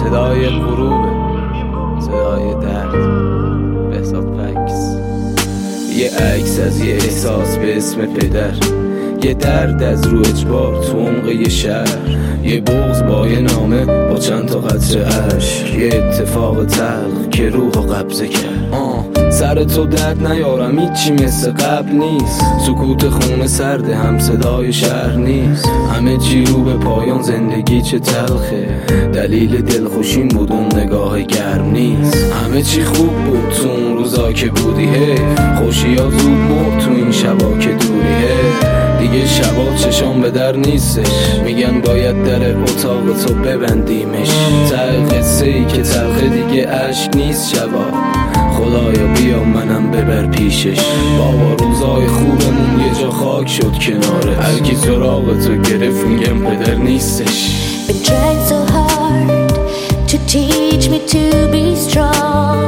صدای غروبه، صدای درد. بهزاد پکس. یه عکس از یه احساس به اسم پدر، یه درد از رو اجبار تو عمق یه شهر، یه بغض با یه نامه با چند تا قطره اشک، یه اتفاق تلخ که روحو قبضه کرد. سر تو درد نیارم، هیچی مثل قبل نیست. سکوت خونه سرده، هم صدای شهر نیست. همه چی رو به پایان، زندگی چه تلخه. دلیل دلخوشیم بود اون نگاه گرم نیست. همه چی خوب بود تو اون روزا که بودی، خوشی ها زود مرد تو این شبا که دوری. دیگه شبا چشام به در نیستش، میگن باید در اتاق تو ببندیمش. ته قصه ای که تلخه دیگه عشق نیست شبا. خدایا بیا منم ببر پیشش. بابا روزای خوبمون یه جا خاک شد کناره. هرکی سراغ تو گرفت میگم پدر نیستش. Been trying so hard to teach me to be strong.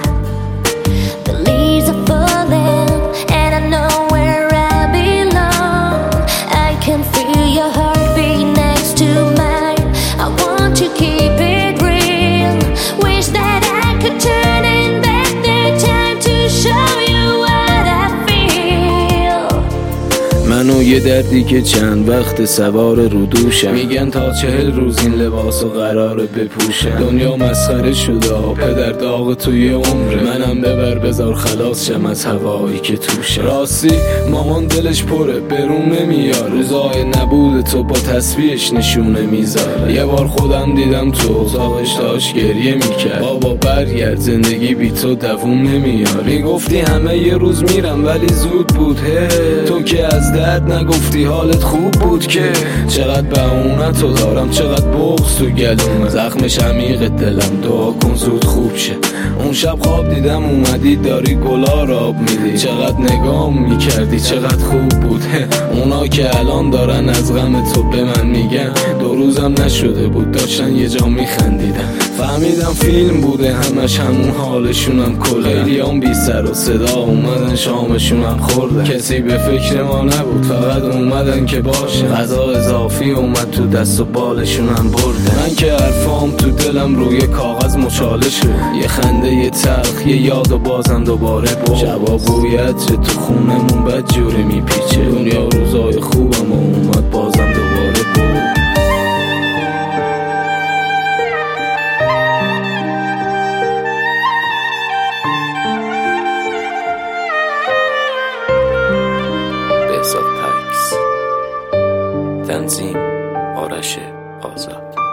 The leaves are falling and I know where I belong. I can feel your heartbeat next to mine. I want to keep it real. Wish that I could turn it back the time to show you what I feel. منو یه دردی که چند وقت سوار رو دوشم. میگن تا 40 روز این لباسو قراره بپوشم. دنیا مسخره شده، پدر داغ توی عمره. منم ببر بذار خلاص شم از هوایی که توشه. راستی مامان دلش پره، برون نمیاره. روزای نبود تو با تصویرش نشونه میذاره. یه بار خودم دیدم تو اتاقش داشت گریه میکرد. بابا برگرد، زندگی بی تو دووم نمیاره. میگفتی همه یه روز میرم ولی زود بود. تو که از درد نگفتی حالت خوب بود که. چقدر بهونه تو دارم، چقدر بغض تو گلومه. زخمش عمیق دلم، دعا کن زود خوب شه. اون شب خواب دیدم اومدی داری گلا را آب میدی. چقدر نگام میکردی، چقدر خوب بود. اونا که الان دارن از غم تو به من میگن، 2 روزم نشده بود داشتن یه جا میخندیدن. فهمیدم فیلم بوده همش، همون حالشونم کله. خیلیام بی سر و صدا اومدن شامشونم خوردن. کسی به فکر ما نبود، فقط اومدن که باشه. غذا اضافی اومد تو دست و بالشونم بردن. من که حرفام تو دلم روی کاغذ مچاله شد. یه خنده یه تلخ، یه یاد و بازم دوباره بود. شبا بوی عطر تو خونمون بد جوری میپیچه. دنیا روزای خوبم و اومد بازم دوباره بود. بهزاد پکس. تنظیم آرش آزاد.